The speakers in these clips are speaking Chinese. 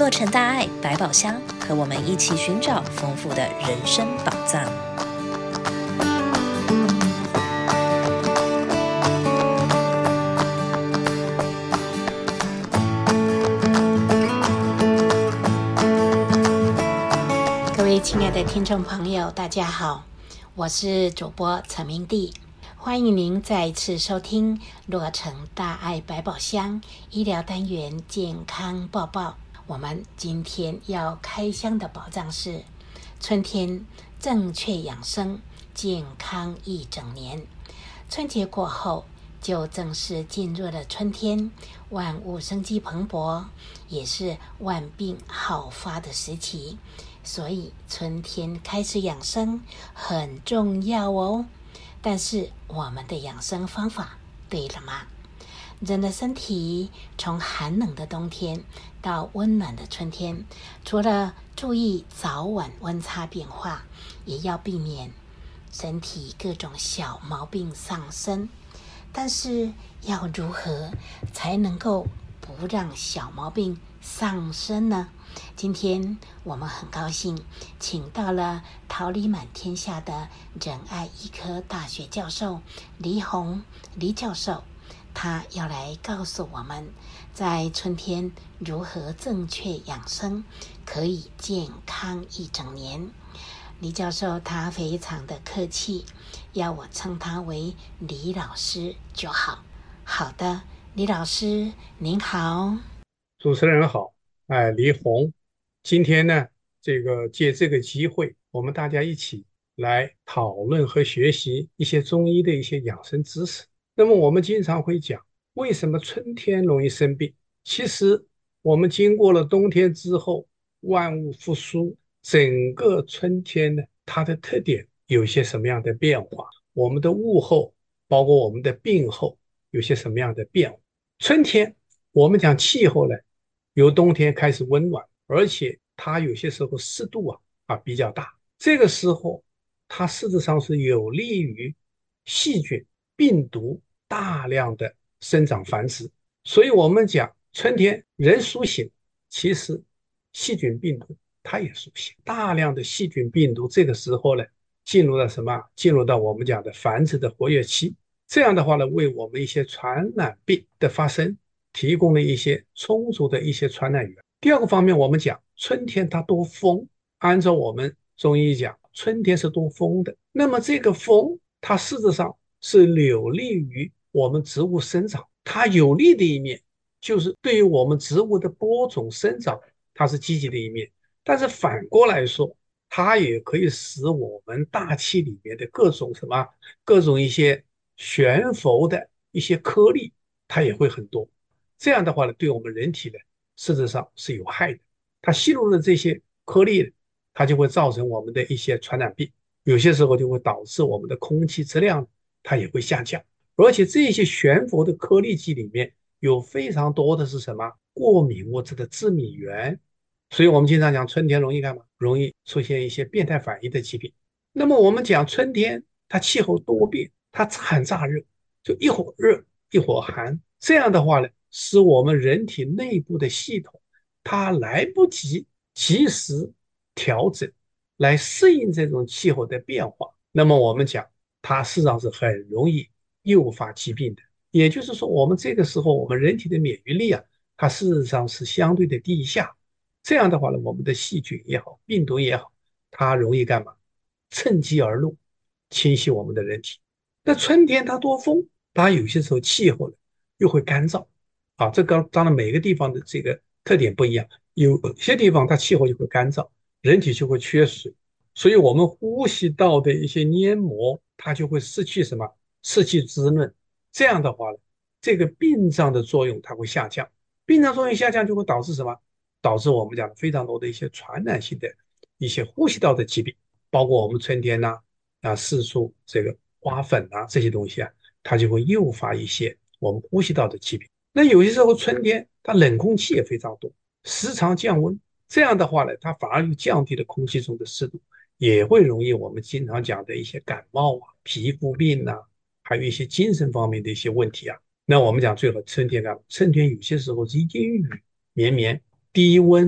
洛城大爱百宝箱，和我们一起寻找丰富的人生宝藏。 各位亲爱的听众朋友，大家好，我是主播陈明娣，欢迎您再一次收听洛城大爱百宝箱医疗单元健康报报。我们今天要开箱的宝藏是春天正确养生，健康一整年。春节过后就正式进入了春天，万物生机蓬勃，也是万病好发的时期，所以春天开始养生很重要哦。但是我们的养生方法对了吗？人的身体从寒冷的冬天到温暖的春天，除了注意早晚温差变化，也要避免身体各种小毛病上升。但是要如何才能够不让小毛病上升呢？今天我们很高兴请到了桃李满天下的仁爱医科大学教授黎红黎教授，他要来告诉我们在春天如何正确养生，可以健康一整年。黎教授他非常的客气，要我称他为黎老师就好。好的，黎老师您好。 主持人好，黎红，今天呢，借这个机会，我们大家一起来讨论和学习一些中医的一些养生知识。那么我们经常会讲，为什么春天容易生病？其实我们经过了冬天之后，万物复苏，整个春天呢，它的特点有些什么样的变化？我们的物候，包括我们的病候，有些什么样的变化？春天我们讲气候呢，由冬天开始温暖，而且它有些时候湿度比较大，这个时候它事实上是有利于细菌、病毒大量的生长繁殖。所以我们讲春天人苏醒，其实细菌病毒它也苏醒，大量的细菌病毒这个时候呢进入了什么？进入到我们讲的繁殖的活跃期。这样的话呢，为我们一些传染病的发生提供了一些充足的一些传染源。第二个方面，我们讲春天它多风，按照我们中医讲，春天是多风的。那么这个风，它事实上是有利于我们植物生长。它有利的一面，就是对于我们植物的播种生长，它是积极的一面。但是反过来说，它也可以使我们大气里面的各种一些悬浮的一些颗粒，它也会很多。这样的话呢，对我们人体呢，事实上是有害的。它吸入的这些颗粒，它就会造成我们的一些传染病，有些时候就会导致我们的空气质量它也会下降。而且这些悬浮的颗粒剂里面有非常多的是什么？过敏物质的致敏源。所以我们经常讲春天容易干嘛？容易出现一些变态反应的疾病。那么我们讲春天它气候多变，它乍寒乍热，就一会儿热一会儿寒，这样的话呢，使我们人体内部的系统它来不及及时调整，来适应这种气候的变化。那么我们讲，它事实上是很容易诱发疾病的。也就是说，我们这个时候，我们人体的免疫力它事实上是相对的低下。这样的话呢，我们的细菌也好，病毒也好，它容易干嘛？趁机而入，侵袭我们的人体。那春天它多风，它有些时候气候呢又会干燥这个当然每个地方的这个特点不一样，有些地方它气候就会干燥，人体就会缺水，所以我们呼吸道的一些黏膜它就会失去什么？失去滋润。这样的话呢，这个病脏的作用它会下降，病脏作用下降就会导致什么？导致我们讲的非常多的一些传染性的一些呼吸道的疾病，包括我们春天释出这个花粉这些东西它就会诱发一些我们呼吸道的疾病。那有些时候春天它冷空气也非常多，时常降温，这样的话呢，它反而又降低了空气中的湿度，也会容易我们经常讲的一些感冒皮肤病还有一些精神方面的一些问题那我们讲最好春天春天有些时候是阴雨绵绵，低温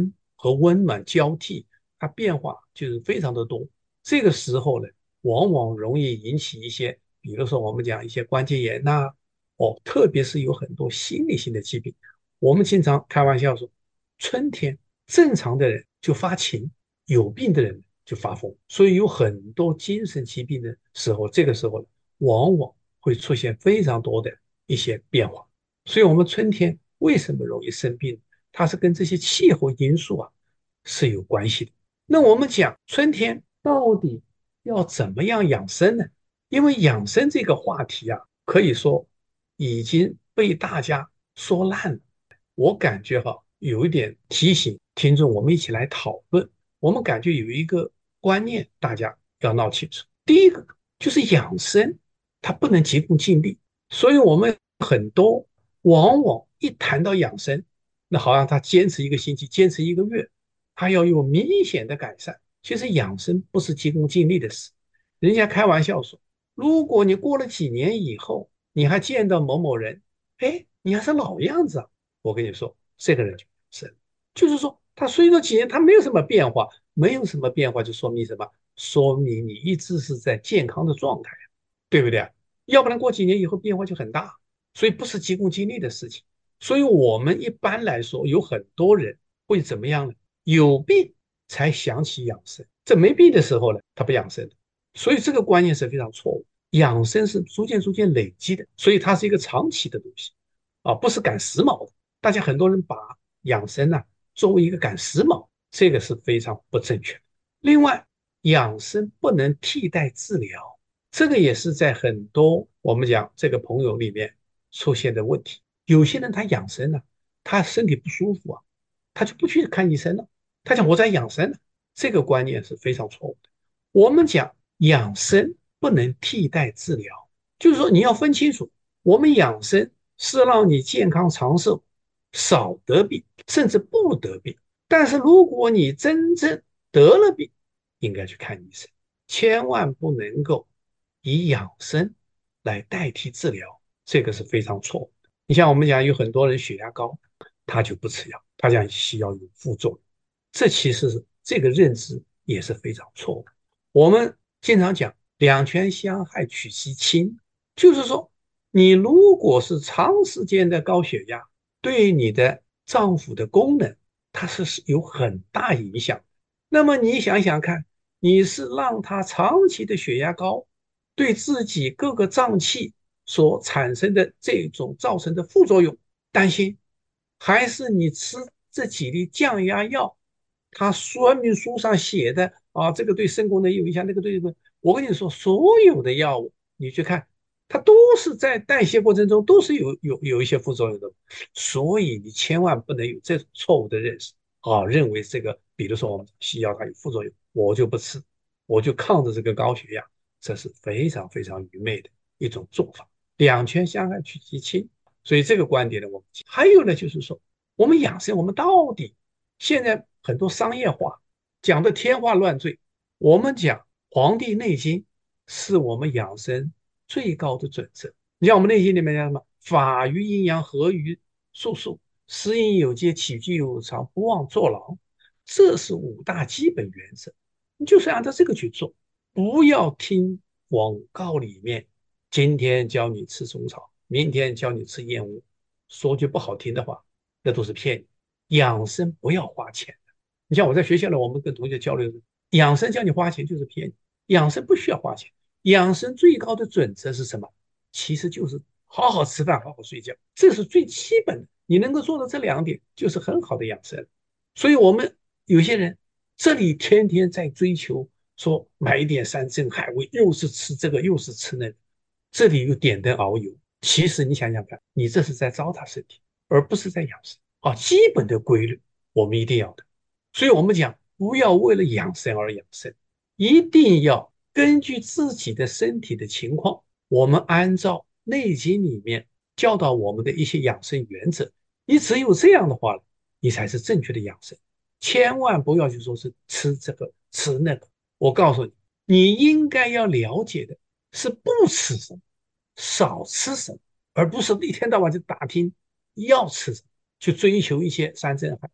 和温暖交替，它变化就是非常的多。这个时候呢，往往容易引起一些，比如说我们讲一些关节炎呐、特别是有很多心理性的疾病。我们经常开玩笑说，春天正常的人就发情，有病的人就发疯。所以有很多精神疾病的时候，这个时候往往会出现非常多的一些变化。所以我们春天为什么容易生病？它是跟这些气候因素是有关系的。那我们讲春天到底要怎么样养生呢？因为养生这个话题可以说已经被大家说烂了。我感觉有一点提醒听众，我们一起来讨论。我们感觉有一个观念，大家要闹清楚。第一个就是养生，它不能急功近利，所以我们很多往往一谈到养生，那好像他坚持一个星期，坚持一个月，他要有明显的改善。其实养生不是急功近利的事，人家开玩笑说，如果你过了几年以后，你还见到某某人，哎，你还是老样子我跟你说，这个人就是说他随着几年他没有什么变化，没有什么变化就说明什么？说明你一直是在健康的状态，对不对？要不然过几年以后变化就很大，所以不是急功近利的事情。所以我们一般来说，有很多人会怎么样呢？有病才想起养生，这没病的时候呢，他不养生的。所以这个观念是非常错误。养生是逐渐累积的，所以它是一个长期的东西不是赶时髦的。大家很多人把养生作为一个赶时髦，这个是非常不正确的。另外，养生不能替代治疗，这个也是在很多我们讲这个朋友里面出现的问题。有些人他养生他身体不舒服他就不去看医生了，他讲我在养生这个观念是非常错误的。我们讲养生不能替代治疗，就是说你要分清楚，我们养生是让你健康长寿，少得病，甚至不得病。但是如果你真正得了病，应该去看医生，千万不能够以养生来代替治疗，这个是非常错误的。你像我们讲有很多人血压高，他就不吃药，他讲西药有副作用，这其实是这个认知也是非常错误的。我们经常讲两全相害取其轻，就是说你如果是长时间的高血压，对你的脏腑的功能它是有很大影响。那么你想想看，你是让他长期的血压高，对自己各个脏器所产生的这种造成的副作用担心，还是你吃这几粒降压药，它说明书上写的这个对肾功能有影响，那个对这个，我跟你说，所有的药物你去看，它都是在代谢过程中都是有一些副作用的，所以你千万不能有这种错误的认识认为这个，比如说我们西药它有副作用，我就不吃，我就抗着这个高血压，这是非常非常愚昧的一种做法。两全相害取其轻，所以这个观点呢，我们还有呢，就是说我们养生，我们到底现在很多商业化讲的天花乱坠，我们讲《黄帝内经》是我们养生最高的准则。你像我们内经里面讲什么？法于阴阳，合于术数，食饮有节，起居有常，不忘坐牢。这是五大基本原则，你就是按照这个去做，不要听广告里面今天教你吃虫草，明天教你吃燕窝，说句不好听的话，那都是骗你。养生不要花钱的。你像我在学校呢，我们跟同学交流，养生叫你花钱就是骗你，养生不需要花钱。养生最高的准则是什么？其实就是好好吃饭，好好睡觉，这是最基本的。你能够做到这两点，就是很好的养生。所以我们有些人这里天天在追求说买一点山珍海味，又是吃这个又是吃那个，这里又点灯熬油。其实你想想看，你这是在糟蹋身体，而不是在养生基本的规律我们一定要的。所以我们讲不要为了养生而养生，一定要根据自己的身体的情况，我们按照内经里面教导我们的一些养生原则，你只有这样的话，你才是正确的养生。千万不要去说是吃这个吃那个，我告诉你，你应该要了解的是不吃什么，少吃什么，而不是一天到晚就打听要吃什么，去追求一些山珍海味，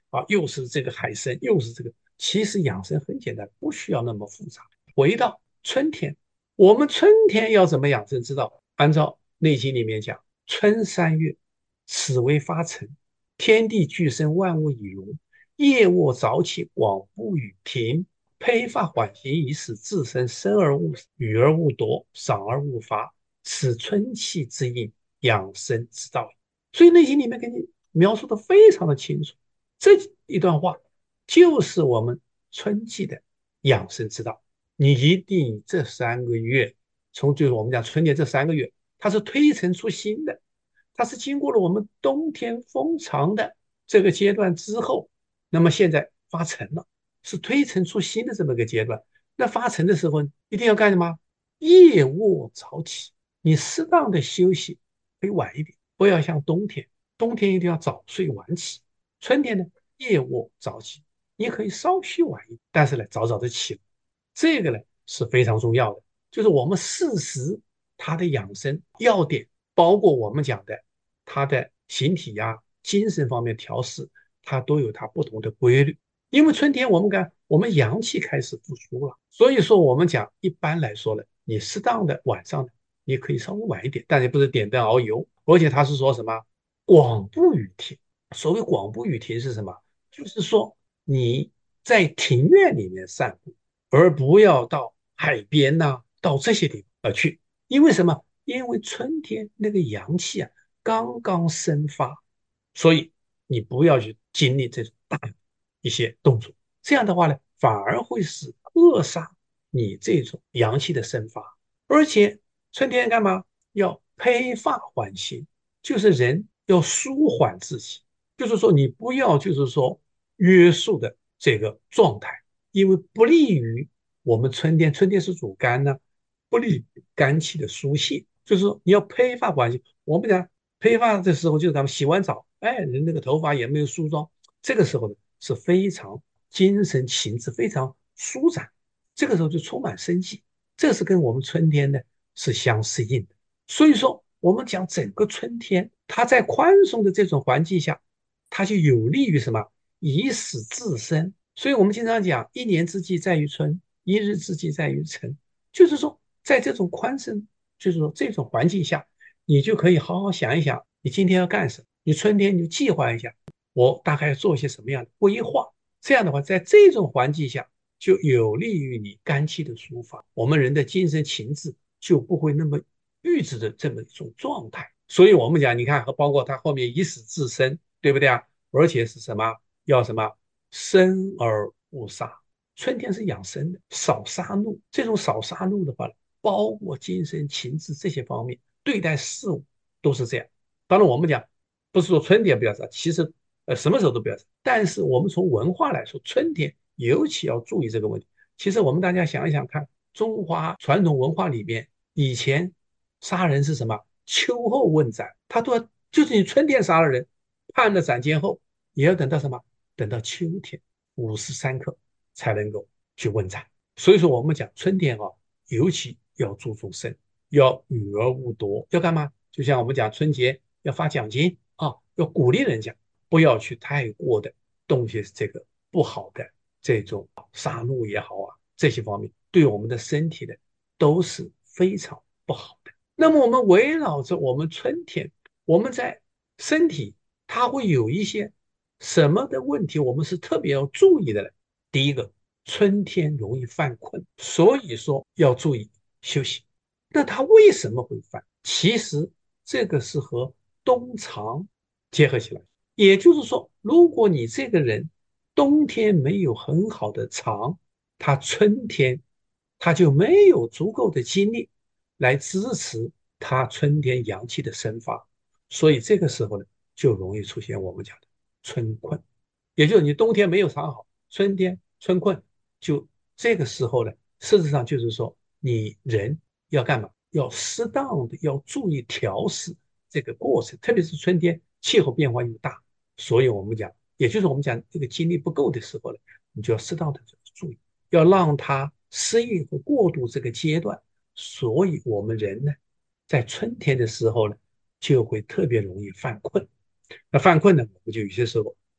啊，又是这个海参，又是这个。其实养生很简单，不需要那么复杂。回到春天，我们春天要怎么养生之道？按照《内经》里面讲，春三月，此为发陈，天地俱生，万物以荣。夜卧早起，广布雨停，披发缓行，以使自身生而勿予而勿夺，赏而勿罚，此春气之应，养生之道。所以《内经》里面给你描述的非常的清楚，这一段话就是我们春季的养生之道。你一定这3个月，就是我们讲春天这3个月，它是推陈出新的，它是经过了我们冬天封藏的这个阶段之后，那么现在发陈了，是推陈出新的这么一个阶段。那发陈的时候一定要干什么？夜卧早起，你适当的休息，可以晚一点，不要像冬天，冬天一定要早睡晚起。春天呢，夜卧早起，你可以稍许晚一点，但是呢，早早的起。这个呢是非常重要的，就是我们适时它的养生要点，包括我们讲的它的形体呀、精神方面调试，它都有它不同的规律。因为春天我们阳气开始复苏了，所以说我们讲一般来说呢，你适当的晚上呢，你可以稍微晚一点，但是不是点灯熬油，而且它是说什么广布雨停。所谓广布雨停是什么？就是说你在庭院里面散步，而不要到海边呐、到这些地方去。因为什么？因为春天那个阳气啊刚刚生发，所以你不要去经历这种大一些动作，这样的话呢，反而会使扼杀你这种阳气的生发。而且春天干嘛？要披发缓行，就是人要舒缓自己，就是说你不要就是说约束的这个状态，因为不利于我们春天是主肝呢，不利于肝气的疏泄。就是说你要披发缓行，我们讲披发的时候就是咱们洗完澡，哎，人那个头发也没有梳妆，这个时候呢是非常精神情志非常舒展，这个时候就充满生机，这是跟我们春天呢是相适应的。所以说我们讲整个春天，它在宽松的这种环境下，它就有利于什么？以使自身。所以我们经常讲，一年之计在于春，一日之计在于晨。就是说，在这种宽松，就是说这种环境下，你就可以好好想一想，你今天要干什么？你春天你就计划一下，我大概要做一些什么样的规划。这样的话，在这种环境下，就有利于你肝气的抒发，我们人的精神情志就不会那么郁滞的这么一种状态。所以我们讲，你看，包括他后面以使自身，对不对啊？而且是什么？要什么？生而勿杀。春天是养生的，少杀怒。这种少杀怒的话，包括精神情志这些方面，对待事物都是这样。当然，我们讲不是说春天不要杀，其实什么时候都不要杀。但是我们从文化来说，春天尤其要注意这个问题。其实我们大家想一想看，中华传统文化里面，以前杀人是什么？秋后问斩，他都要就是你春天杀了人，判了斩监后，也要等到什么？等到秋天午时3刻才能够去问斩。所以说我们讲春天啊，尤其要注重生，要予而勿夺，要干嘛？就像我们讲春节要发奖金啊，要鼓励人家，不要去太过的动些这个不好的这种杀戮也好啊，这些方面对我们的身体的都是非常不好的。那么我们围绕着我们春天，我们在身体它会有一些什么的问题，我们是特别要注意的呢？第一个，春天容易犯困，所以说要注意休息。那它为什么会犯？其实这个是和冬藏结合起来，也就是说，如果你这个人冬天没有很好的藏，他春天他就没有足够的精力来支持他春天阳气的生发，所以这个时候呢，就容易出现我们讲的春困，也就是你冬天没有藏好，春天春困，就这个时候呢，事实上就是说你人要干嘛？要适当的要注意调试这个过程，特别是春天气候变化又大，所以我们讲，也就是我们讲这个精力不够的时候呢，你就要适当的注意，要让它适应和过渡这个阶段。所以我们人呢，在春天的时候呢，就会特别容易犯困。那犯困呢，我们就有些时候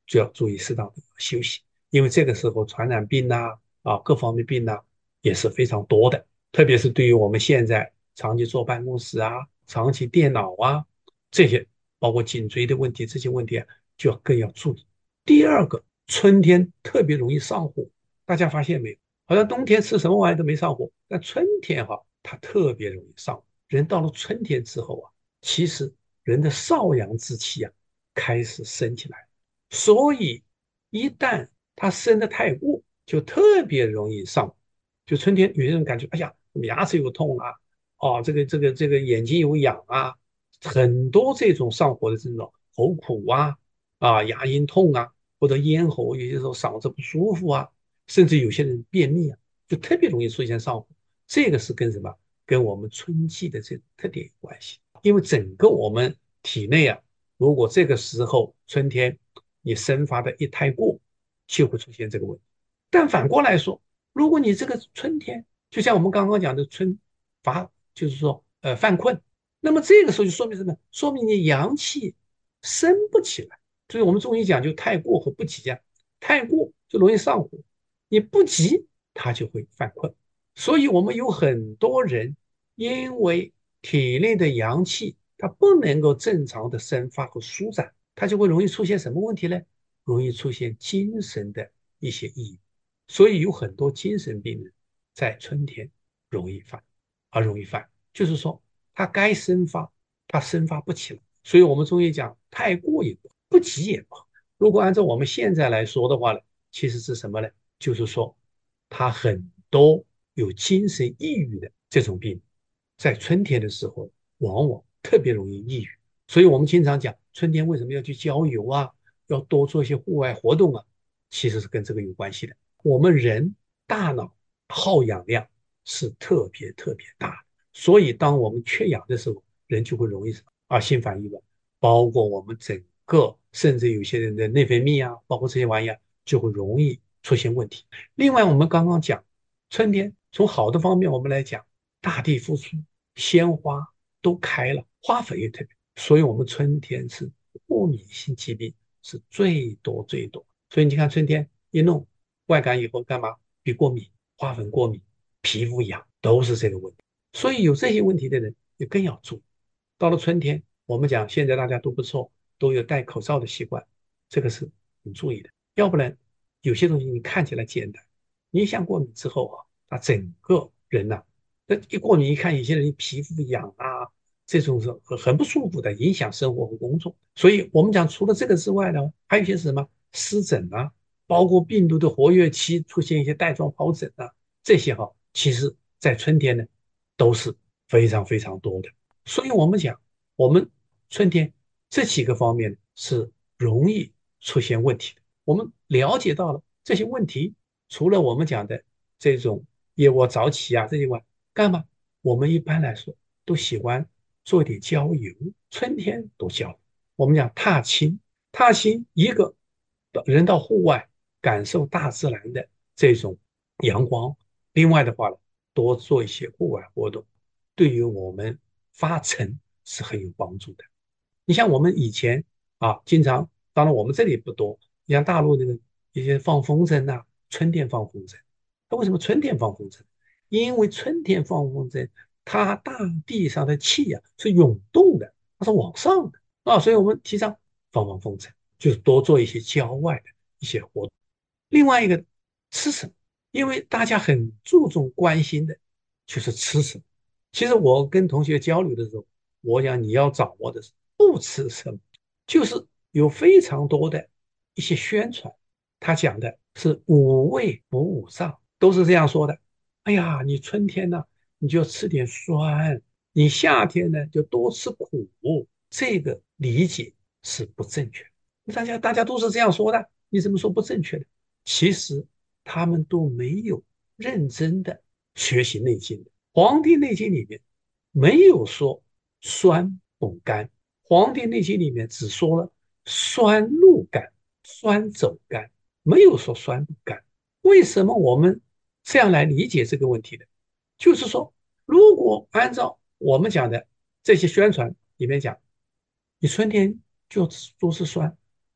就要注意适当的休息，因为这个时候传染病各方面病也是非常多的，特别是对于我们现在长期坐办公室长期电脑这些，包括颈椎的问题，这些问题就更要注意。第二个，春天特别容易上火，大家发现没有？好像冬天吃什么玩意都没上火，但春天它特别容易上火。人到了春天之后其实人的少阳之气开始升起来，所以一旦它升得太过，就特别容易上火。就春天有些人感觉，哎呀，牙齿有痛这个眼睛有痒很多这种上火的症状，喉苦牙龈痛或者咽喉有些时候嗓子不舒服甚至有些人便秘就特别容易出现上火。这个是跟什么？跟我们春季的这种特点有关系。因为整个我们体内如果这个时候春天你生发的一太过，就会出现这个问题。但反过来说，如果你这个春天，就像我们刚刚讲的就是说犯困，那么这个时候就说明什么？说明你阳气升不起来。所以我们中医讲就太过和不及太过就容易上火，你不及它就会犯困。所以我们有很多人因为体内的阳气它不能够正常的生发和舒展，它就会容易出现什么问题呢？容易出现精神的一些抑郁。所以有很多精神病人在春天容易犯，就是说他该生发，他生发不起来。所以我们中医讲太过也不好，不及也不好。如果按照我们现在来说的话呢，其实是什么呢？就是说他很多有精神抑郁的这种病，在春天的时候往往特别容易抑郁。所以我们经常讲春天为什么要去郊游要多做一些户外活动其实是跟这个有关系的。我们人大脑耗氧量是特别特别大的，所以当我们缺氧的时候，人就会容易心烦意乱，包括我们整个甚至有些人的内分泌包括这些玩意就会容易出现问题。另外我们刚刚讲春天从好的方面我们来讲，大地复苏，鲜花都开了，花粉也特别，所以我们春天是过敏性疾病是最多最多。所以你看春天一弄外感以后干嘛？鼻过敏、花粉过敏、皮肤痒，都是这个问题。所以有这些问题的人也更要注意。到了春天，我们讲现在大家都不错，都有戴口罩的习惯，这个是很注意的。要不然有些东西你看起来简单，你一想过敏之后那整个人那一过敏一看有些人皮肤痒这种是很不舒服的，影响生活和工作。所以我们讲除了这个之外呢，还有一些什么湿疹包括病毒的活跃期出现一些带状疱疹这些其实在春天呢都是非常非常多的。所以我们讲我们春天这几个方面是容易出现问题的。我们了解到了这些问题，除了我们讲的这种夜卧早起这些外，干嘛？我们一般来说都喜欢做一点郊游，春天都郊游。我们讲踏青，一个人到户外感受大自然的这种阳光，另外的话呢，多做一些户外活动，对于我们发沉是很有帮助的。你像我们以前经常，当然我们这里不多，你像大陆那个一些放风筝春天放风筝，那为什么春天放风筝？因为春天放风筝，它大地上的气是涌动的，它是往上的所以我们提倡放风筝，就是多做一些郊外的一些活动。另外一个吃什么，因为大家很注重关心的就是吃什么。其实我跟同学交流的时候，我讲你要掌握的是不吃什么，就是有非常多的一些宣传，他讲的是五味补五脏，都是这样说的。哎呀，你春天呢，你就吃点酸；你夏天呢，就多吃苦。这个理解是不正确的。大家都是这样说的，你怎么说不正确的？其实他们都没有认真的学习内经的。黄帝内经里面没有说酸补肝，黄帝内经里面只说了酸入肝、酸走肝，没有说酸补肝。为什么我们这样来理解这个问题呢？就是说，如果按照我们讲的这些宣传里面讲，你春天就多吃酸，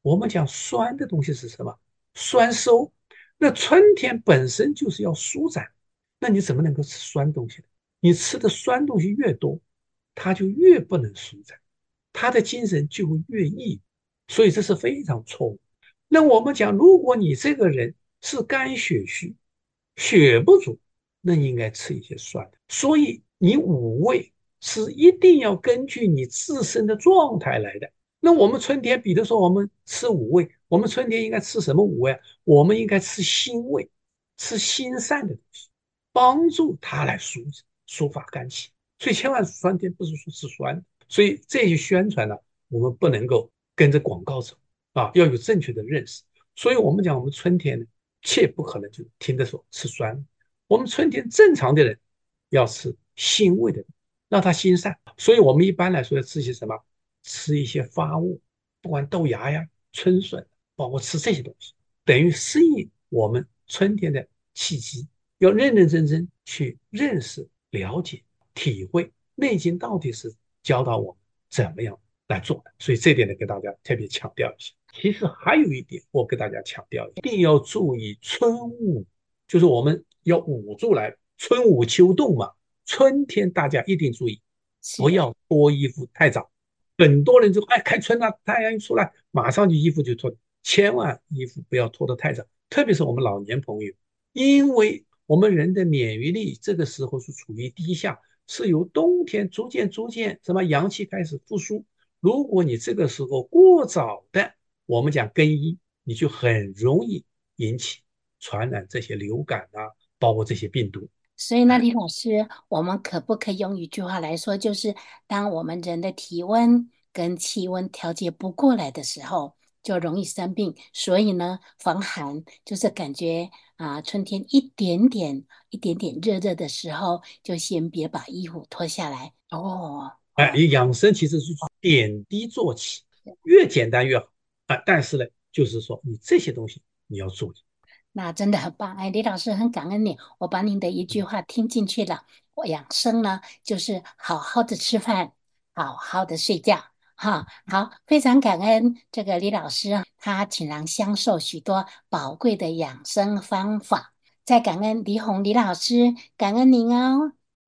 我们讲酸的东西是什么？酸收。那春天本身就是要舒展，那你怎么能够吃酸东西呢？你吃的酸东西越多，他就越不能舒展，他的精神就会越抑郁，所以这是非常错误。那我们讲，如果你这个人是肝血虚，血不足，那你应该吃一些酸的。所以你五味是一定要根据你自身的状态来的。那我们春天，比如说我们吃五味，我们春天应该吃什么五味啊？我们应该吃辛味，吃辛散的东西，帮助它来抒发肝气。所以千万春天不是说吃酸的。所以这些宣传呢，我们不能够跟着广告走啊，要有正确的认识。所以我们讲，我们春天呢，切不可能就听着说吃酸。我们春天正常的人要吃辛味的，让它辛散。所以我们一般来说要吃些什么？吃一些发物，不管豆芽呀、春笋，包括吃这些东西，等于适应我们春天的气机。要认认真真去认识、了解、体会《内经》到底是教导我们怎么样来做的。所以这点呢，给大家特别强调一下。其实还有一点，我给大家强调，一定要注意春捂，就是我们要捂住来，春捂秋冻嘛。春天大家一定注意，不要脱衣服太早。很多人就开春了，太阳一出来，马上就衣服就脱，千万衣服不要脱得太早，特别是我们老年朋友，因为我们人的免疫力这个时候是处于低下，是由冬天逐渐什么阳气开始复苏。如果你这个时候过早的，我们讲更衣，你就很容易引起传染这些流感啊，包括这些病毒。 所以呢，李老师，我们可不可以用一句话来说，就是当我们人的体温跟气温调节不过来的时候，就容易生病。所以呢，防寒就是感觉春天一点点热热的时候，就先别把衣服脱下来。 养生其实是点滴做起，越简单越好但是呢，就是说你这些东西你要注意。 那真的很棒，哎，李老师很感恩你，我把您的一句话听进去了。我养生呢，就是好好的吃饭，好好的睡觉，哈，好，非常感恩这个李老师，他倾囊相授许多宝贵的养生方法。再感恩李老师，感恩您哦。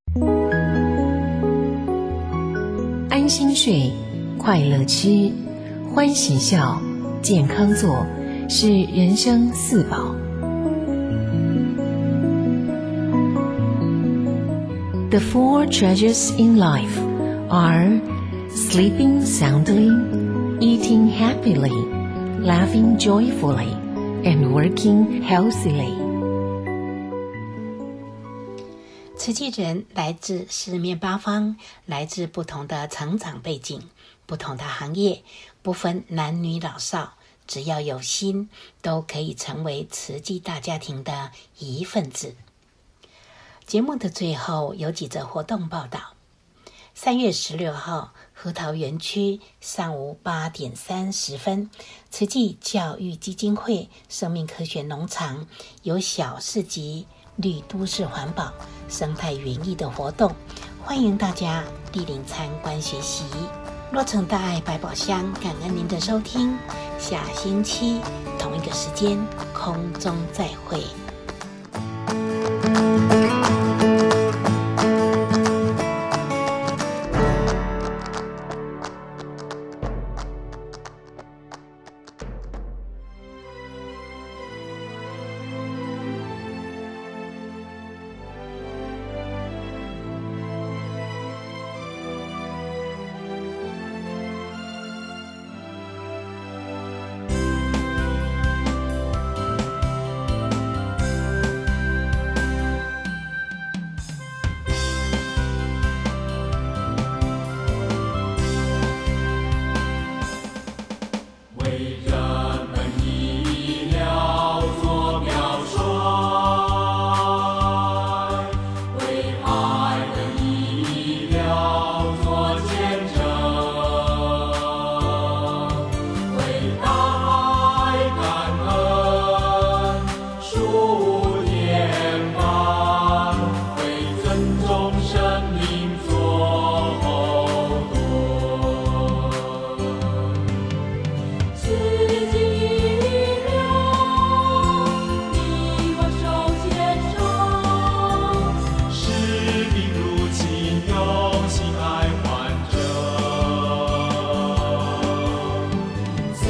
安心睡，快乐吃，欢喜笑，健康做，是人生四宝。The four treasures in life are sleeping soundly, eating happily, laughing joyfully, and working healthily. 慈济人来自四面八方，来自不同的成长背景，不同的行业，不分男女老少，只要有心，都可以成为慈济大家庭的一份子。节目的最后有几则活动报道。3月16号，核桃园区上午8点30分，慈济教育基金会生命科学农场有小市集、绿都市环保、生态园艺的活动，欢迎大家莅临参观学习。洛城大爱百宝箱，感恩您的收听，下星期同一个时间空中再会。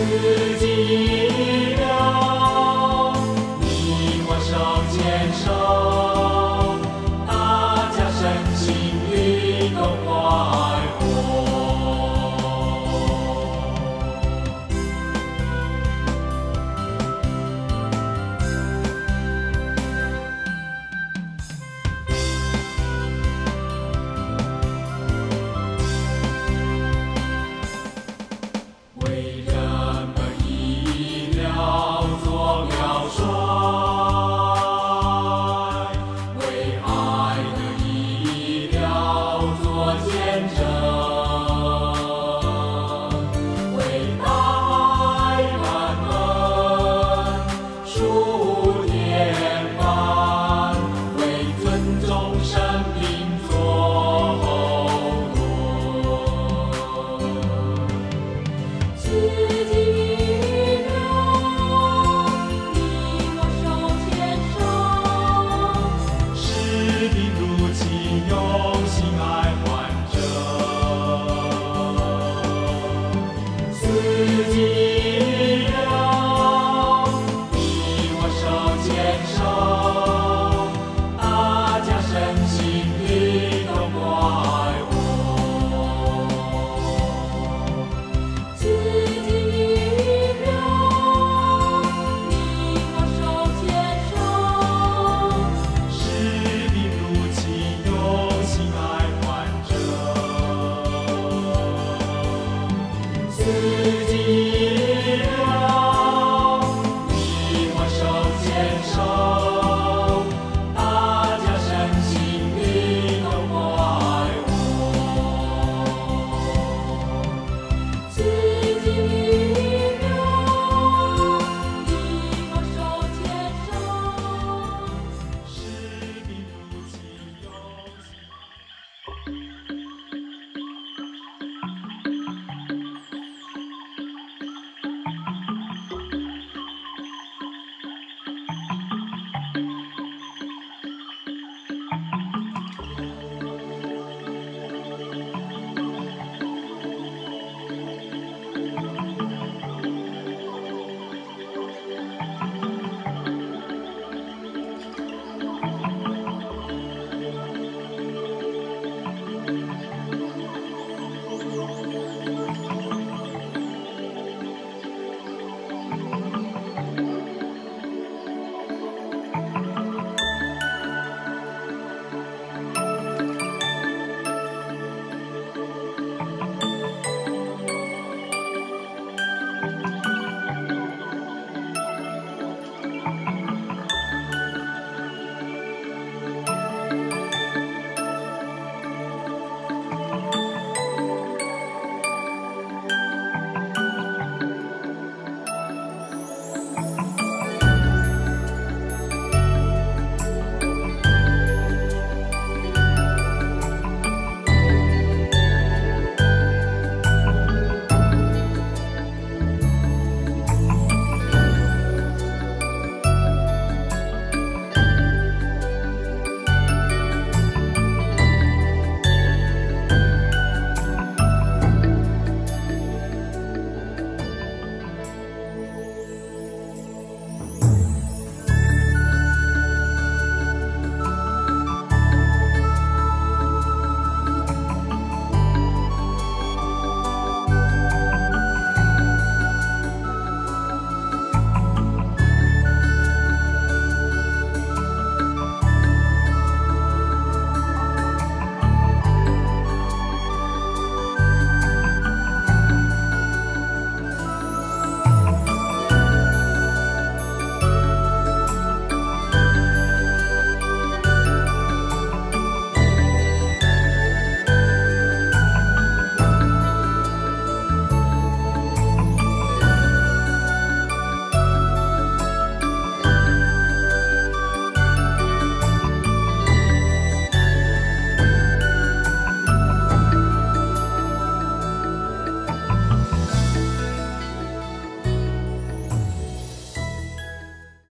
己的